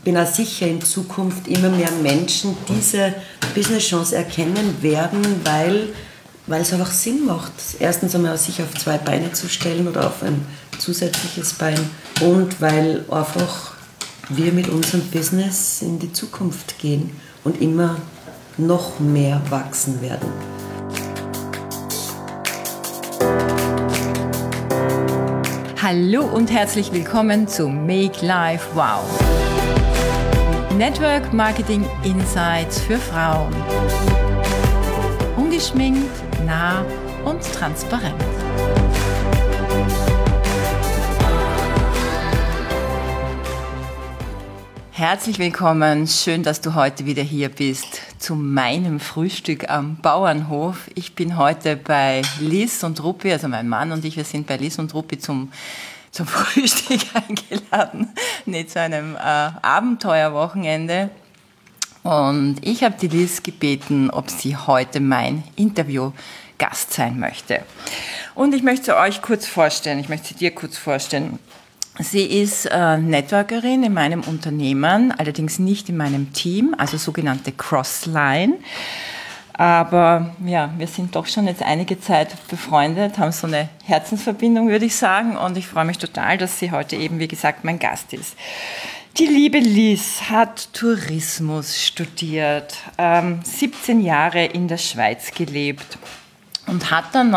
bin auch sicher, in Zukunft immer mehr Menschen diese Business-Chance erkennen werden, weil es einfach Sinn macht. Erstens einmal sich auf 2 Beine zu stellen oder auf ein zusätzliches Bein und weil einfach wir mit unserem Business in die Zukunft gehen und immer noch mehr wachsen werden. Hallo und herzlich willkommen zu Make Life Wow. Network Marketing Insights für Frauen. Ungeschminkt, nah und transparent. Herzlich willkommen, schön, dass du heute wieder hier bist zu meinem Frühstück am Bauernhof. Ich bin heute bei Liz und Ruppi, also mein Mann und ich, wir sind bei Liz und Ruppi zum Frühstück eingeladen, nicht zu einem Abenteuerwochenende. Und ich habe die Liz gebeten, ob sie heute mein Interviewgast sein möchte. Und ich möchte sie euch kurz vorstellen, ich möchte sie dir kurz vorstellen. Sie ist Networkerin in meinem Unternehmen, allerdings nicht in meinem Team, also sogenannte Crossline. Aber ja, wir sind doch schon jetzt einige Zeit befreundet, haben so eine Herzensverbindung, würde ich sagen. Und ich freue mich total, dass sie heute eben, wie gesagt, mein Gast ist. Die liebe Liz hat Tourismus studiert, 17 Jahre in der Schweiz gelebt und hat dann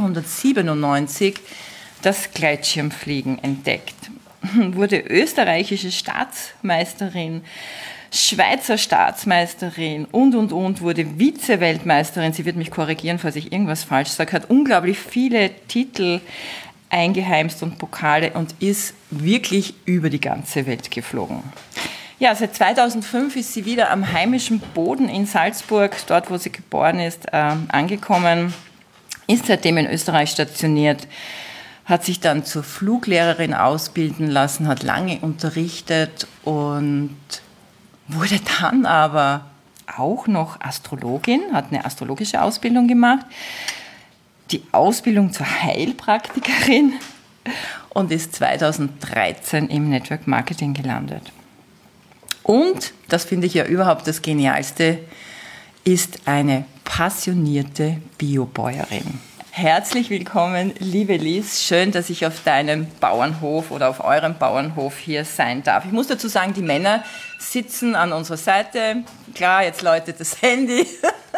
1997 das Gleitschirmfliegen entdeckt. Wurde österreichische Staatsmeisterin, Schweizer Staatsmeisterin und, wurde Vize-Weltmeisterin. Sie wird mich korrigieren, falls ich irgendwas falsch sage, hat unglaublich viele Titel eingeheimst und Pokale und ist wirklich über die ganze Welt geflogen. Ja, seit 2005 ist sie wieder am heimischen Boden in Salzburg, dort wo sie geboren ist, angekommen, ist seitdem in Österreich stationiert, hat sich dann zur Fluglehrerin ausbilden lassen, hat lange unterrichtet und wurde dann aber auch noch Astrologin, hat eine astrologische Ausbildung gemacht, die Ausbildung zur Heilpraktikerin und ist 2013 im Network Marketing gelandet. Und, das finde ich ja überhaupt das Genialste, ist eine passionierte Biobäuerin. Herzlich willkommen, liebe Liz. Schön, dass ich auf deinem Bauernhof oder auf eurem Bauernhof hier sein darf. Ich muss dazu sagen, die Männer sitzen an unserer Seite. Klar, jetzt läutet das Handy.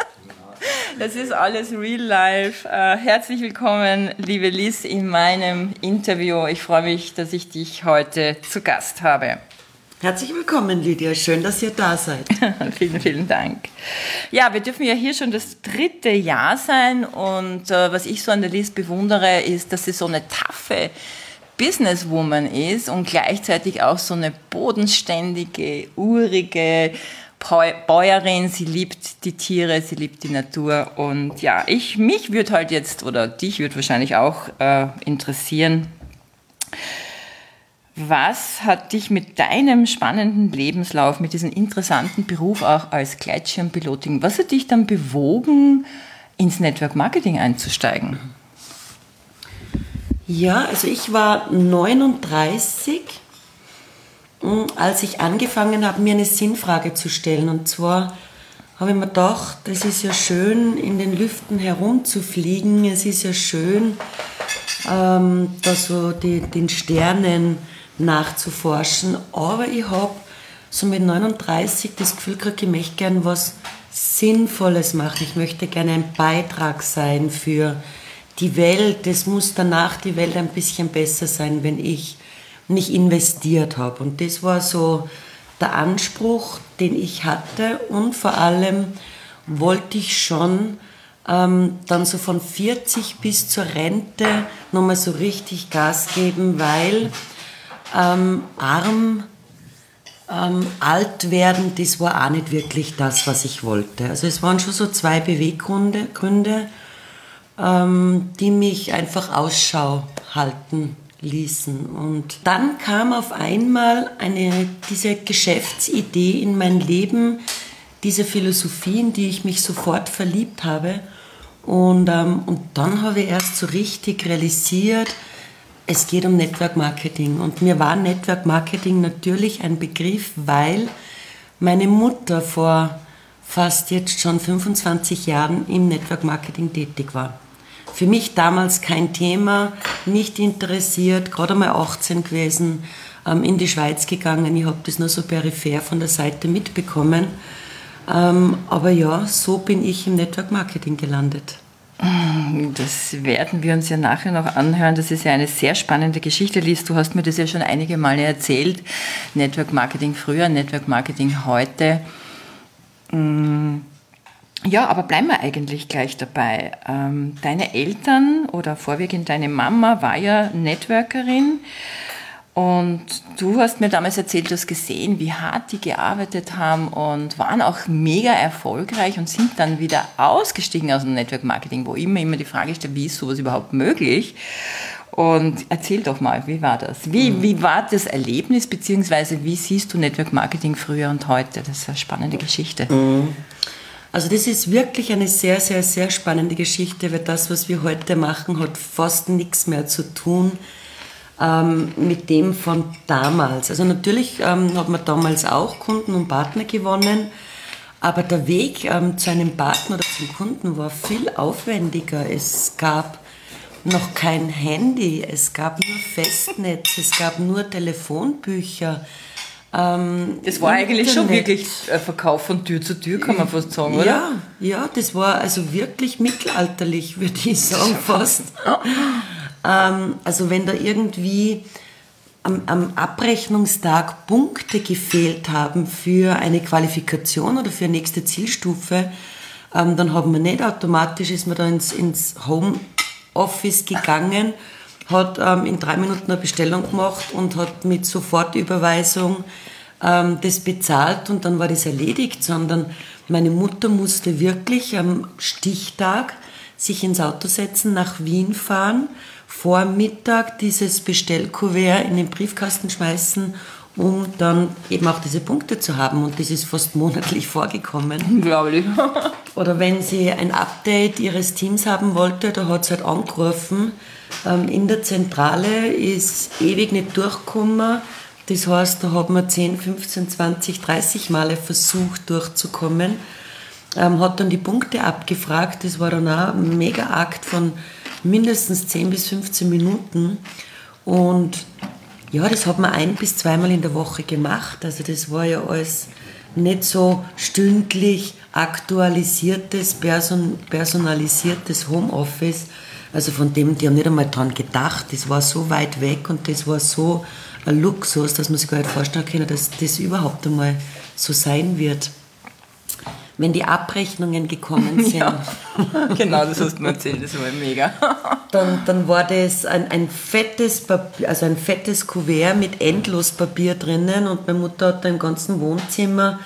Das ist alles real life. Herzlich willkommen, liebe Liz, in meinem Interview. Ich freue mich, dass ich dich heute zu Gast habe. Herzlich willkommen, Lydia. Schön, dass ihr da seid. Vielen, vielen Dank. Ja, wir dürfen ja hier schon das 3. Jahr sein und was ich so an der Liz bewundere, ist, dass sie so eine taffe Businesswoman ist und gleichzeitig auch so eine bodenständige, urige Bäuerin. Sie liebt die Tiere, sie liebt die Natur und ja, mich würde halt jetzt, oder dich würde wahrscheinlich auch interessieren, was hat dich mit deinem spannenden Lebenslauf, mit diesem interessanten Beruf auch als Gleitschirmpilotin, was hat dich dann bewogen, ins Network Marketing einzusteigen? Ja, also ich war 39, als ich angefangen habe, mir eine Sinnfrage zu stellen. Und zwar habe ich mir gedacht, es ist ja schön, in den Lüften herumzufliegen, es ist ja schön, da so den Sternen nachzuforschen, aber ich habe so mit 39 das Gefühl gekriegt, ich möchte gerne was Sinnvolles machen, ich möchte gerne ein Beitrag sein für die Welt, es muss danach die Welt ein bisschen besser sein, wenn ich nicht investiert habe und das war so der Anspruch, den ich hatte und vor allem wollte ich schon dann so von 40 bis zur Rente nochmal so richtig Gas geben, weil alt werden, das war auch nicht wirklich das, was ich wollte. Also es waren schon so 2 Beweggründe, die mich einfach Ausschau halten ließen. Und dann kam auf einmal diese Geschäftsidee in mein Leben, diese Philosophie, in die ich mich sofort verliebt habe. Und dann habe ich erst so richtig realisiert, Es geht um Network Marketing und mir war Network Marketing natürlich ein Begriff, weil meine Mutter vor fast jetzt schon 25 Jahren im Network Marketing tätig war. Für mich damals kein Thema, nicht interessiert, gerade einmal 18 gewesen, in die Schweiz gegangen. Ich habe das nur so peripher von der Seite mitbekommen. Aber ja, so bin ich im Network Marketing gelandet. Das werden wir uns ja nachher noch anhören. Das ist ja eine sehr spannende Geschichte, Lies. Du hast mir das ja schon einige Male erzählt. Network Marketing früher, Network Marketing heute. Ja, aber bleiben wir eigentlich gleich dabei. Deine Eltern oder vorwiegend deine Mama war ja Networkerin. Und du hast mir damals erzählt, du hast gesehen, wie hart die gearbeitet haben und waren auch mega erfolgreich und sind dann wieder ausgestiegen aus dem Network Marketing, wo immer die Frage stellt, wie ist sowas überhaupt möglich? Und erzähl doch mal, wie war das? Wie war das Erlebnis, beziehungsweise wie siehst du Network Marketing früher und heute? Das ist eine spannende Geschichte. Also das ist wirklich eine sehr, sehr, sehr spannende Geschichte, weil das, was wir heute machen, hat fast nichts mehr zu tun mit dem von damals. Also natürlich hat man damals auch Kunden und Partner gewonnen, aber der Weg zu einem Partner oder zum Kunden war viel aufwendiger. Es gab noch kein Handy, es gab nur Festnetz, es gab nur Telefonbücher. Das war eigentlich schon wirklich Verkauf von Tür zu Tür, kann man fast sagen, oder? Ja, das war also wirklich mittelalterlich, würde ich sagen, fast. Also wenn da irgendwie am Abrechnungstag Punkte gefehlt haben für eine Qualifikation oder für eine nächste Zielstufe, dann haben wir nicht automatisch, ist man da ins Homeoffice gegangen, hat in 3 Minuten eine Bestellung gemacht und hat mit Sofortüberweisung das bezahlt und dann war das erledigt, sondern meine Mutter musste wirklich am Stichtag sich ins Auto setzen, nach Wien fahren, vor Mittag dieses Bestellkuvert in den Briefkasten schmeißen, um dann eben auch diese Punkte zu haben. Und das ist fast monatlich vorgekommen. Unglaublich. Oder wenn sie ein Update ihres Teams haben wollte, da hat sie halt angerufen. In der Zentrale ist ewig nicht durchgekommen. Das heißt, da hat man 10, 15, 20, 30 Male versucht durchzukommen. Hat dann die Punkte abgefragt. Das war dann auch ein Mega-Akt von mindestens 10 bis 15 Minuten. Und ja, das hat man 1- bis 2-mal in der Woche gemacht. Also das war ja alles nicht so stündlich aktualisiertes, personalisiertes Homeoffice. Also von dem, die haben nicht einmal dran gedacht. Das war so weit weg und das war so ein Luxus, dass man sich gar nicht vorstellen kann, dass das überhaupt einmal so sein wird. Wenn die Abrechnungen gekommen sind. Ja, genau, das hast du mir erzählt, das war mega. Dann war das ein fettes Papier, also ein fettes Kuvert mit Endlospapier drinnen und meine Mutter hat da im ganzen Wohnzimmer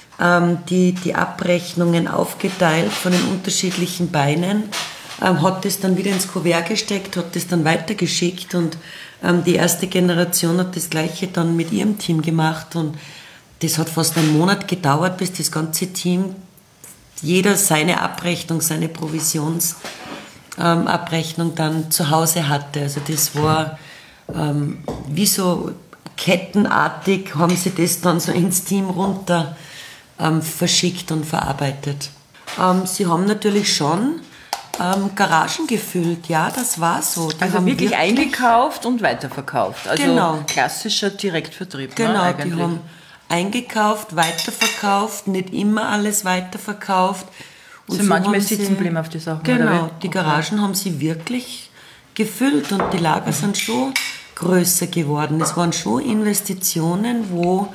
die Abrechnungen aufgeteilt von den unterschiedlichen Beinen, hat das dann wieder ins Kuvert gesteckt, hat das dann weitergeschickt und die erste Generation hat das Gleiche dann mit ihrem Team gemacht und das hat fast einen Monat gedauert, bis das ganze Team, jeder seine Abrechnung, seine Provisionsabrechnung dann zu Hause hatte. Also das war wie so kettenartig, haben sie das dann so ins Team runter verschickt und verarbeitet. Sie haben natürlich schon Garagen gefüllt, ja, das war so. Die also haben wirklich eingekauft und weiterverkauft. Also genau. Klassischer Direktvertrieb. Genau, ne, eigentlich. Die haben eingekauft, weiterverkauft, nicht immer alles weiterverkauft. Und so manchmal sitzen bleiben auf die Sachen. Genau, die Garagen haben sie wirklich gefüllt und die Lager sind schon größer geworden. Es waren schon Investitionen, wo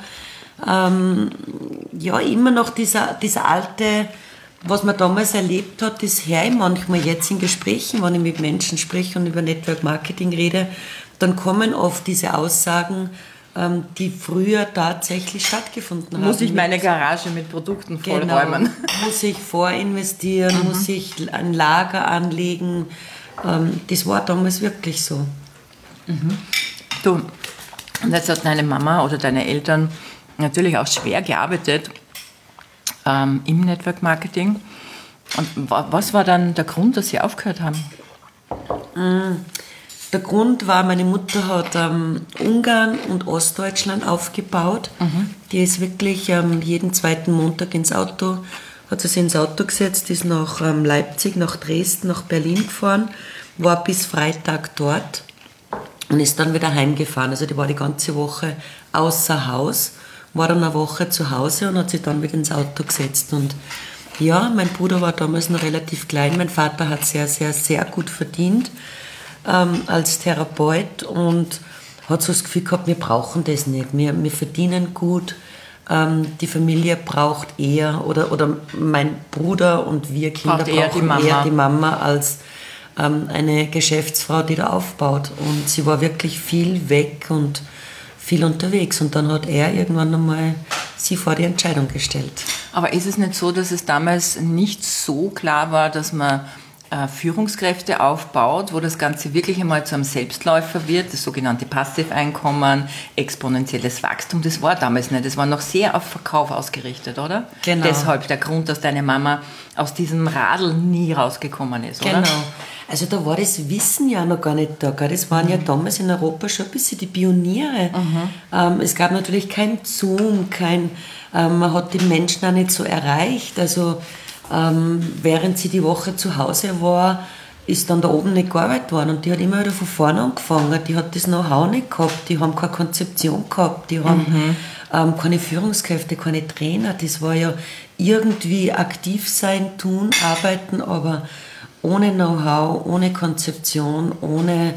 ja immer noch dieser alte, was man damals erlebt hat, das höre ich manchmal jetzt in Gesprächen, wenn ich mit Menschen spreche und über Network Marketing rede, dann kommen oft diese Aussagen, die früher tatsächlich stattgefunden haben. Muss ich meine Garage mit Produkten vollräumen? Genau. Muss ich vorinvestieren, muss ich ein Lager anlegen. Das war damals wirklich so. Du, und jetzt hat deine Mama oder deine Eltern natürlich auch schwer gearbeitet im Network Marketing. Und was war dann der Grund, dass sie aufgehört haben? Der Grund war, meine Mutter hat Ungarn und Ostdeutschland aufgebaut. Die ist wirklich jeden zweiten Montag hat sie sich ins Auto gesetzt, ist nach Leipzig, nach Dresden, nach Berlin gefahren, war bis Freitag dort und ist dann wieder heimgefahren. Also die war die ganze Woche außer Haus, war dann eine Woche zu Hause und hat sich dann wieder ins Auto gesetzt. Und ja, mein Bruder war damals noch relativ klein. Mein Vater hat sehr, sehr, sehr gut verdient als Therapeut und hat so das Gefühl gehabt, wir brauchen das nicht. Wir verdienen gut, die Familie braucht eher, oder mein Bruder und wir Kinder brauchen eher die Mama als eine Geschäftsfrau, die da aufbaut. Und sie war wirklich viel weg und viel unterwegs. Und dann hat er irgendwann einmal sie vor die Entscheidung gestellt. Aber ist es nicht so, dass es damals nicht so klar war, dass man Führungskräfte aufbaut, wo das Ganze wirklich einmal zu einem Selbstläufer wird, das sogenannte Passiveinkommen, exponentielles Wachstum, das war damals nicht. Das war noch sehr auf Verkauf ausgerichtet, oder? Genau. Deshalb der Grund, dass deine Mama aus diesem Radl nie rausgekommen ist, oder? Genau. Also da war das Wissen ja noch gar nicht da. Gell? Das waren ja damals in Europa schon ein bisschen die Pioniere. Es gab natürlich kein Zoom, man hat die Menschen auch nicht so erreicht. Also während sie die Woche zu Hause war, ist dann da oben nicht gearbeitet worden. Und die hat immer wieder von vorne angefangen. Die hat das Know-how nicht gehabt, die haben keine Konzeption gehabt, die haben keine Führungskräfte, keine Trainer. Das war ja irgendwie aktiv sein, tun, arbeiten, aber ohne Know-how, ohne Konzeption, ohne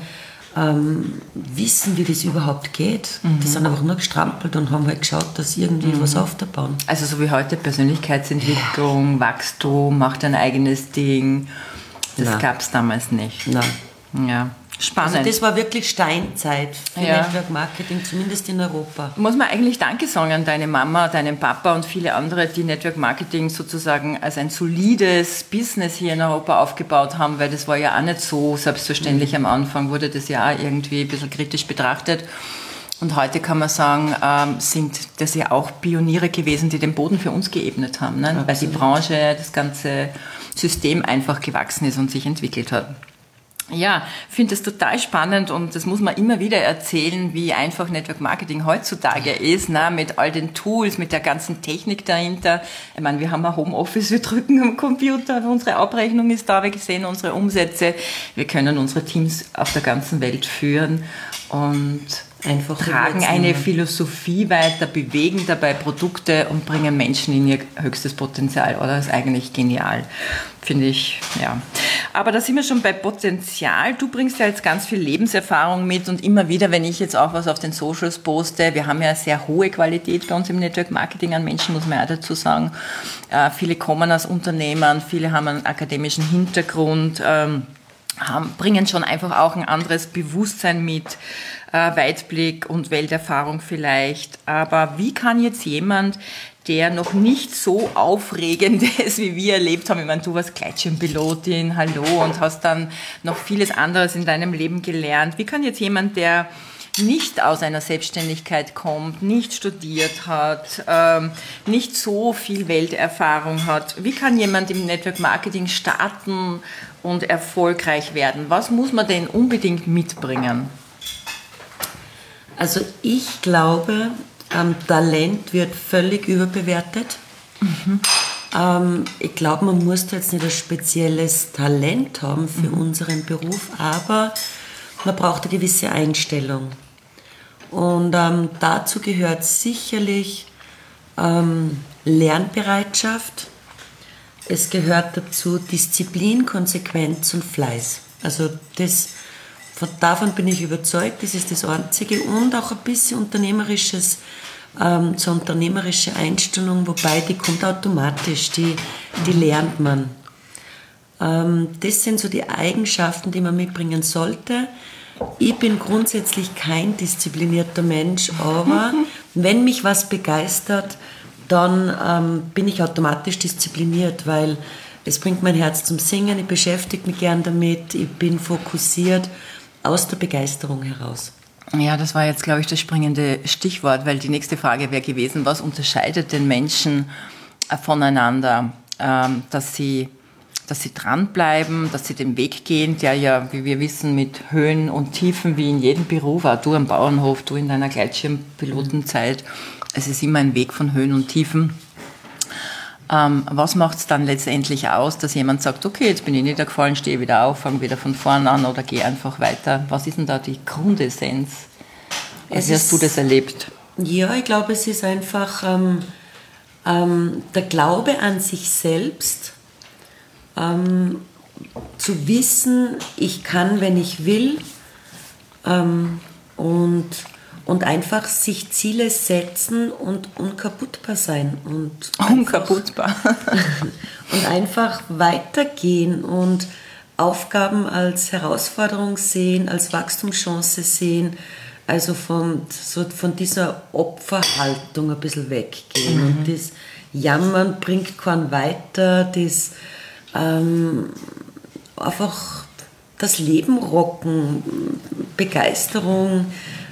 wissen, wie das überhaupt geht. Die sind einfach nur gestrampelt und haben halt geschaut, dass irgendwie was aufbauen. Also so wie heute Persönlichkeitsentwicklung, Wachstum, macht ein eigenes Ding. Das gab es damals nicht. Nein. Ja. Spannend. Also das war wirklich Steinzeit für Network Marketing, zumindest in Europa. Muss man eigentlich Danke sagen an deine Mama, deinen Papa und viele andere, die Network Marketing sozusagen als ein solides Business hier in Europa aufgebaut haben, weil das war ja auch nicht so selbstverständlich. Am Anfang wurde das ja auch irgendwie ein bisschen kritisch betrachtet. Und heute kann man sagen, sind das ja auch Pioniere gewesen, die den Boden für uns geebnet haben, ne? Weil die Branche, das ganze System einfach gewachsen ist und sich entwickelt hat. Ja, finde es total spannend und das muss man immer wieder erzählen, wie einfach Network Marketing heutzutage ist, ne, mit all den Tools, mit der ganzen Technik dahinter. Ich meine, wir haben ein Homeoffice, wir drücken am Computer, unsere Abrechnung ist da, wir sehen unsere Umsätze, wir können unsere Teams auf der ganzen Welt führen und einfach tragen eine Philosophie weiter, bewegen dabei Produkte und bringen Menschen in ihr höchstes Potenzial, oder? Das ist eigentlich genial, finde ich, ja. Aber da sind wir schon bei Potenzial. Du bringst ja jetzt ganz viel Lebenserfahrung mit und immer wieder, wenn ich jetzt auch was auf den Socials poste, wir haben ja eine sehr hohe Qualität bei uns im Network Marketing an Menschen, muss man auch dazu sagen. Viele kommen aus Unternehmern, viele haben einen akademischen Hintergrund, bringen schon einfach auch ein anderes Bewusstsein mit, Weitblick und Welterfahrung vielleicht. Aber wie kann jetzt jemand, der noch nicht so aufregend ist, wie wir erlebt haben, ich meine, du warst Gleitschirmpilotin, hallo, und hast dann noch vieles anderes in deinem Leben gelernt. Wie kann jetzt jemand, der nicht aus einer Selbstständigkeit kommt, nicht studiert hat, nicht so viel Welterfahrung hat, wie kann jemand im Network Marketing starten und erfolgreich werden? Was muss man denn unbedingt mitbringen? Also ich glaube, Talent wird völlig überbewertet. Ich glaube, man muss jetzt nicht ein spezielles Talent haben für unseren Beruf, aber man braucht eine gewisse Einstellung. Und dazu gehört sicherlich Lernbereitschaft. Es gehört dazu Disziplin, Konsequenz und Fleiß. Also davon bin ich überzeugt, das ist das Einzige. Und auch ein bisschen unternehmerische Einstellung, wobei die kommt automatisch, die lernt man. Das sind so die Eigenschaften, die man mitbringen sollte. Ich bin grundsätzlich kein disziplinierter Mensch, aber wenn mich was begeistert, dann bin ich automatisch diszipliniert, weil es bringt mein Herz zum Singen, ich beschäftige mich gern damit, ich bin fokussiert aus der Begeisterung heraus. Ja, das war jetzt, glaube ich, das springende Stichwort, weil die nächste Frage wäre gewesen, was unterscheidet den Menschen voneinander, dass sie dass sie dranbleiben, dass sie den Weg gehen, der ja, wie wir wissen, mit Höhen und Tiefen wie in jedem Beruf, auch du am Bauernhof, du in deiner Gleitschirmpilotenzeit, es ist immer ein Weg von Höhen und Tiefen. Was macht es dann letztendlich aus, dass jemand sagt, okay, jetzt bin ich niedergefallen, stehe wieder auf, fange wieder von vorne an oder gehe einfach weiter? Was ist denn da die Grundessenz? Wie hast du das erlebt? Ja, ich glaube, es ist einfach der Glaube an sich selbst, zu wissen, ich kann, wenn ich will, und einfach sich Ziele setzen und unkaputtbar sein. Unkaputtbar. Und einfach weitergehen und Aufgaben als Herausforderung sehen, als Wachstumschance sehen, also von dieser Opferhaltung ein bisschen weggehen. Und das Jammern bringt keinen weiter, das einfach das Leben rocken, Begeisterung.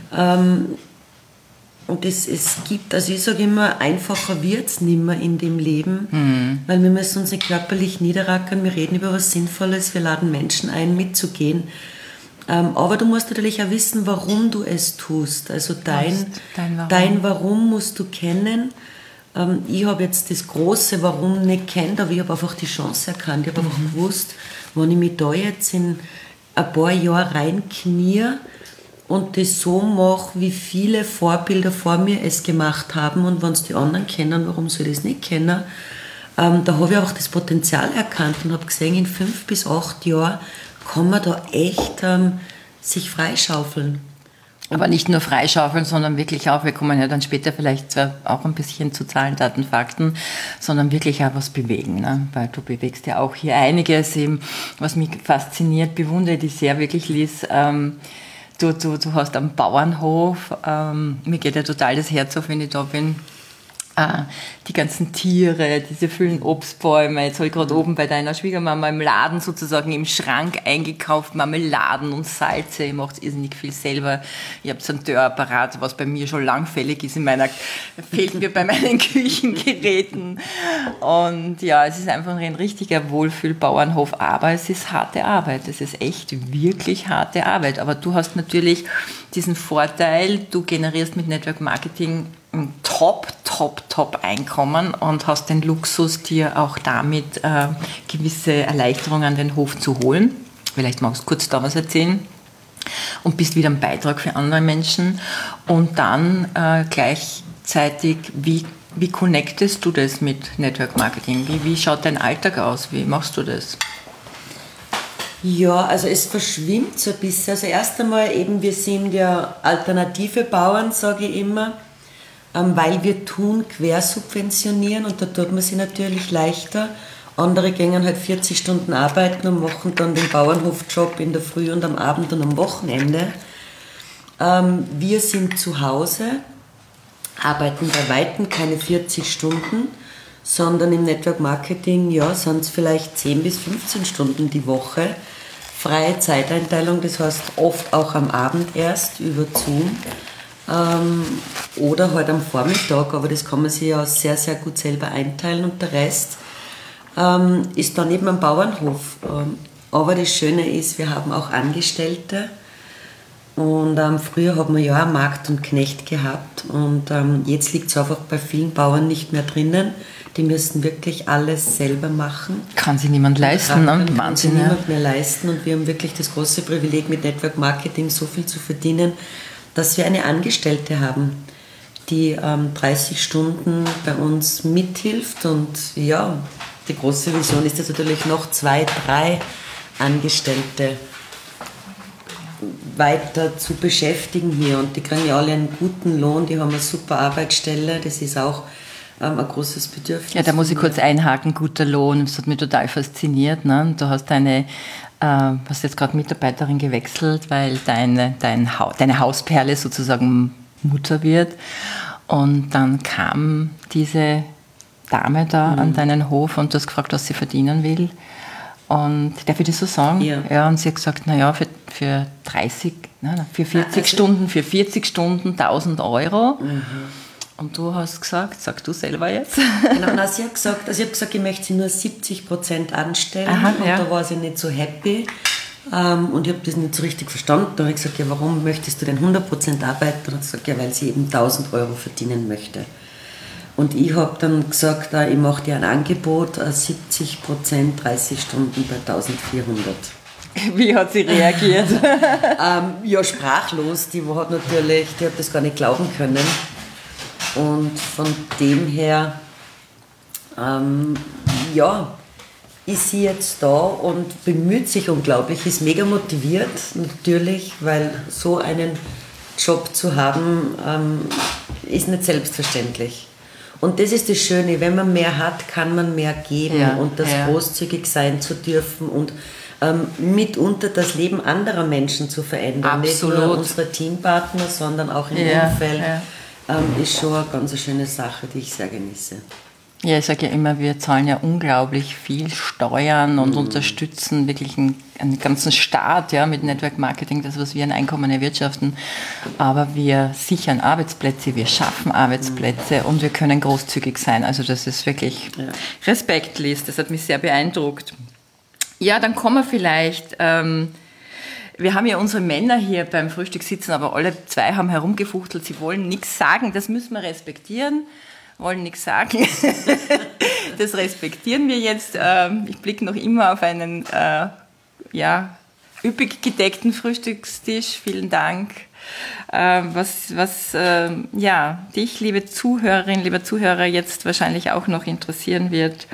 Und es gibt, also ich sage immer, einfacher wird es nicht mehr in dem Leben, weil wir müssen uns nicht körperlich niederrackern, wir reden über was Sinnvolles, wir laden Menschen ein, mitzugehen. Aber du musst natürlich auch wissen, warum du es tust. Also dein Warum musst du kennen. Ich habe jetzt das große Warum nicht kennt, aber ich habe einfach die Chance erkannt. Ich habe einfach gewusst, wenn ich mich da jetzt in ein paar Jahre reinknie und das so mache, wie viele Vorbilder vor mir es gemacht haben, und wenn es die anderen kennen, warum soll ich das nicht kennen? Da habe ich auch das Potenzial erkannt und habe gesehen, in 5 bis 8 Jahren kann man da echt sich freischaufeln. Aber nicht nur freischaufeln, sondern wirklich auch, wir kommen ja dann später vielleicht auch ein bisschen zu Zahlen, Daten, Fakten, sondern wirklich auch was bewegen, ne? Weil du bewegst ja auch hier einiges, eben, was mich fasziniert, bewundere dich sehr wirklich, Liz. Du hast am Bauernhof, mir geht ja total das Herz auf, wenn ich da bin, die ganzen Tiere, diese vielen Obstbäume. Jetzt habe ich gerade oben bei deiner Schwiegermama im Laden sozusagen im Schrank eingekauft, Marmeladen und Salze. Ihr macht irrsinnig viel selber. Ihr habt so einen Dörrapparat, was bei mir schon langfällig ist, fehlt mir bei meinen Küchengeräten. Und ja, es ist einfach ein richtiger Wohlfühlbauernhof, aber es ist harte Arbeit. Es ist echt wirklich harte Arbeit. Aber du hast natürlich diesen Vorteil, du generierst mit Network Marketing ein Top-Einkommen und hast den Luxus, dir auch damit gewisse Erleichterungen an den Hof zu holen. Vielleicht magst du kurz da was erzählen. Und bist wieder ein Beitrag für andere Menschen. Und dann gleichzeitig, wie connectest du das mit Network Marketing? Wie schaut dein Alltag aus? Wie machst du das? Ja, also es verschwimmt so ein bisschen. Also erst einmal eben, wir sind ja alternative Bauern, sage ich immer, weil wir tun quersubventionieren, und da tut man sich natürlich leichter. Andere gehen halt 40 Stunden arbeiten und machen dann den Bauernhofjob in der Früh und am Abend und am Wochenende. Wir sind zu Hause, arbeiten bei Weitem keine 40 Stunden, sondern im Network Marketing, ja, sind es vielleicht 10 bis 15 Stunden die Woche. Freie Zeiteinteilung, das heißt oft auch am Abend erst über Zoom. Oder halt am Vormittag, aber das kann man sich ja sehr, sehr gut selber einteilen, und der Rest ist dann eben am Bauernhof. Aber das Schöne ist, wir haben auch Angestellte, und früher haben wir ja einen Magd und Knecht gehabt, und jetzt liegt es einfach bei vielen Bauern nicht mehr drinnen. Die müssen wirklich alles selber machen. Kann sich niemand leisten, ne? Wahnsinn. Kann sich niemand mehr leisten, und wir haben wirklich das große Privileg, mit Network Marketing so viel zu verdienen, dass wir eine Angestellte haben, die 30 Stunden bei uns mithilft, und ja, die große Vision ist jetzt natürlich noch 2, 3 Angestellte weiter zu beschäftigen hier, und die kriegen ja alle einen guten Lohn, die haben eine super Arbeitsstelle, das ist auch ein großes Bedürfnis. Ja, da muss ich kurz einhaken, guter Lohn, das hat mich total fasziniert, ne? Du hast hast jetzt gerade Mitarbeiterin gewechselt, weil deine Hausperle sozusagen Mutter wird, und dann kam diese Dame da an deinen Hof und du hast gefragt, was sie verdienen will, und darf ich das so sagen? Ja, und sie hat gesagt, naja, für 40 Stunden 1.000 Euro. Und du hast gesagt, sag du selber jetzt. Genau, nein, sie hat gesagt, ich habe gesagt, ich möchte sie nur 70% anstellen. Aha, und ja. da war sie nicht so happy. Und ich habe das nicht so richtig verstanden. Da habe ich gesagt, ja, warum möchtest du denn 100% arbeiten? Und hat sie gesagt, ja, weil sie eben 1.000 Euro verdienen möchte. Und ich habe dann gesagt, ich mache dir ein Angebot, 70%, 30 Stunden bei 1.400. Wie hat sie reagiert? Ja, sprachlos. Die hat das gar nicht glauben können. Und von dem her, ist sie jetzt da und bemüht sich unglaublich, ist mega motiviert, natürlich, weil so einen Job zu haben, ist nicht selbstverständlich. Und das ist das Schöne, wenn man mehr hat, kann man mehr geben und das großzügig sein zu dürfen und mitunter das Leben anderer Menschen zu verändern. Absolut. Nicht nur unsere Teampartner, sondern auch im Umfeld. Ist schon eine ganz schöne Sache, die ich sehr genieße. Ja, ich sage ja immer, wir zahlen ja unglaublich viel Steuern und unterstützen wirklich einen ganzen Staat mit Network Marketing, das, was wir an Einkommen erwirtschaften. Aber wir sichern Arbeitsplätze, wir schaffen Arbeitsplätze und wir können großzügig sein. Also das ist wirklich Respekt, Liz, das hat mich sehr beeindruckt. Ja, dann kommen wir vielleicht... wir haben ja unsere Männer hier beim Frühstück sitzen, aber alle zwei haben herumgefuchtelt, sie wollen nichts sagen, das müssen wir respektieren, wollen nichts sagen. Das respektieren wir jetzt. Ich blicke noch immer auf einen üppig gedeckten Frühstückstisch, vielen Dank. Was dich, liebe Zuhörerin, lieber Zuhörer, jetzt wahrscheinlich auch noch interessieren wird,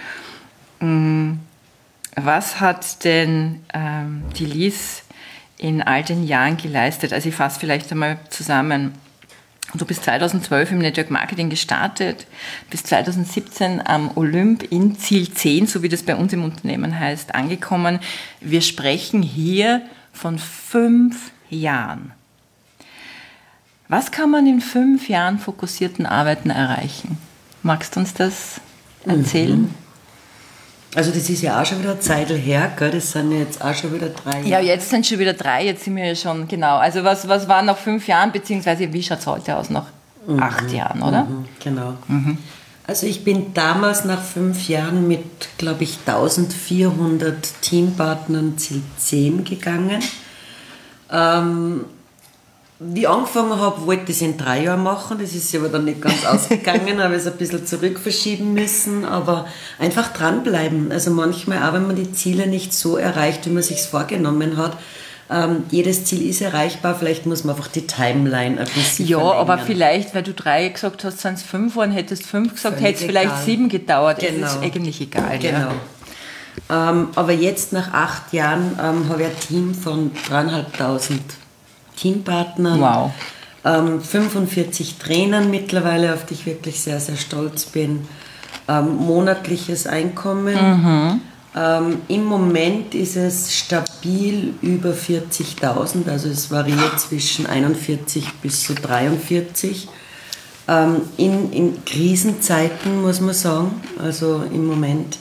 was hat denn die Liz in all den Jahren geleistet? Also ich fasse vielleicht einmal zusammen. Du bist 2012 im Network Marketing gestartet, bis 2017 am Olymp in Ziel 10, so wie das bei uns im Unternehmen heißt, angekommen. Wir sprechen hier von 5 Jahren. Was kann man in 5 Jahren fokussierten Arbeiten erreichen? Magst du uns das erzählen? Also das ist ja auch schon wieder eine Zeit her, gell? Das sind jetzt auch schon wieder 3 Jahre. Ja, jetzt sind schon wieder 3, jetzt sind wir ja schon, genau. Also was war nach 5 Jahren, beziehungsweise wie schaut es heute aus nach 8 Jahren, oder? Genau. Also ich bin damals nach 5 Jahren mit, glaube ich, 1.400 Teampartnern Ziel 10 gegangen. Wie ich angefangen habe, wollte ich es in 3 Jahren machen. Das ist aber dann nicht ganz ausgegangen, habe ich es ein bisschen zurück verschieben müssen. Aber einfach dranbleiben. Also manchmal, auch wenn man die Ziele nicht so erreicht, wie man es sich vorgenommen hat, jedes Ziel ist erreichbar. Vielleicht muss man einfach die Timeline ein bisschen verlängern. Aber vielleicht, weil du 3 gesagt hast, sind es 5 geworden, hättest 5 gesagt, hätte es vielleicht 7 gedauert. Genau. Es ist eigentlich egal. Genau. Ja. Aber jetzt nach 8 Jahren habe ich ein Team von 3.500 Teampartnern, wow. 45 Trainern mittlerweile, auf die ich wirklich sehr, sehr stolz bin, monatliches Einkommen. Im Moment ist es stabil über 40.000, also es variiert zwischen 41 bis zu 43. In Krisenzeiten muss man sagen, also im Moment,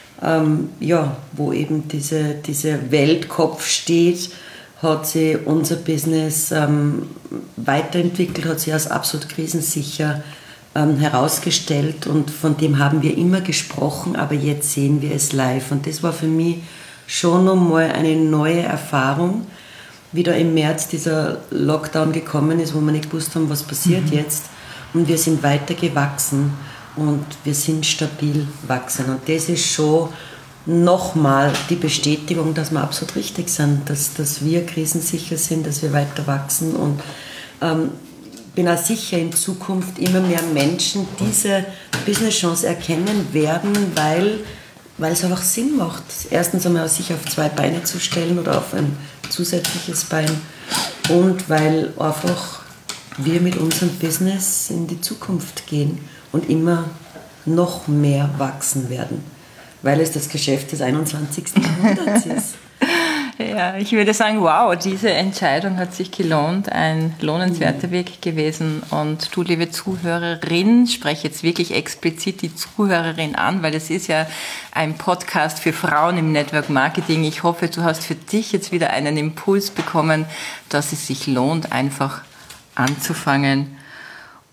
wo eben diese Weltkopf steht, hat sich unser Business weiterentwickelt, hat sich als absolut krisensicher herausgestellt und von dem haben wir immer gesprochen, aber jetzt sehen wir es live. Und das war für mich schon nochmal eine neue Erfahrung, wie da im März dieser Lockdown gekommen ist, wo wir nicht gewusst haben, was passiert jetzt. Und wir sind weiter gewachsen und wir sind stabil wachsen. Und das ist schon nochmal die Bestätigung, dass wir absolut richtig sind, dass wir krisensicher sind, dass wir weiter wachsen und bin auch sicher, in Zukunft immer mehr Menschen diese Business-Chance erkennen werden, weil es einfach Sinn macht. Erstens einmal sich auf 2 Beine zu stellen oder auf ein zusätzliches Bein und weil einfach wir mit unserem Business in die Zukunft gehen und immer noch mehr wachsen werden. Weil es das Geschäft des 21. Jahrhunderts ist. Ja, ich würde sagen, wow, diese Entscheidung hat sich gelohnt, ein lohnenswerter Weg gewesen. Und du, liebe Zuhörerin, spreche jetzt wirklich explizit die Zuhörerin an, weil es ist ja ein Podcast für Frauen im Network Marketing. Ich hoffe, du hast für dich jetzt wieder einen Impuls bekommen, dass es sich lohnt, einfach anzufangen.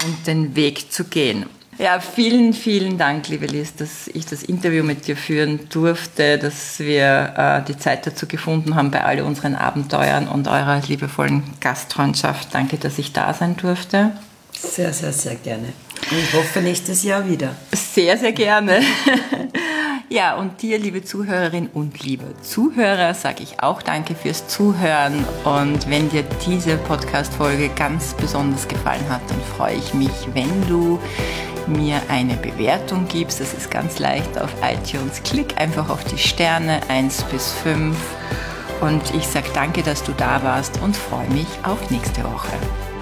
und den Weg zu gehen. Ja, vielen, vielen Dank, liebe Liz, dass ich das Interview mit dir führen durfte, dass wir die Zeit dazu gefunden haben bei all unseren Abenteuern und eurer liebevollen Gastfreundschaft. Danke, dass ich da sein durfte. Sehr, sehr, sehr gerne. Und ich hoffe nächstes Jahr wieder. Sehr, sehr gerne. Ja, und dir, liebe Zuhörerin und liebe Zuhörer, sage ich auch danke fürs Zuhören. Und wenn dir diese Podcast-Folge ganz besonders gefallen hat, dann freue ich mich, wenn du mir eine Bewertung gibst. Das ist ganz leicht auf iTunes. Klick einfach auf die Sterne 1 bis 5. Und ich sage danke, dass du da warst und freue mich auf nächste Woche.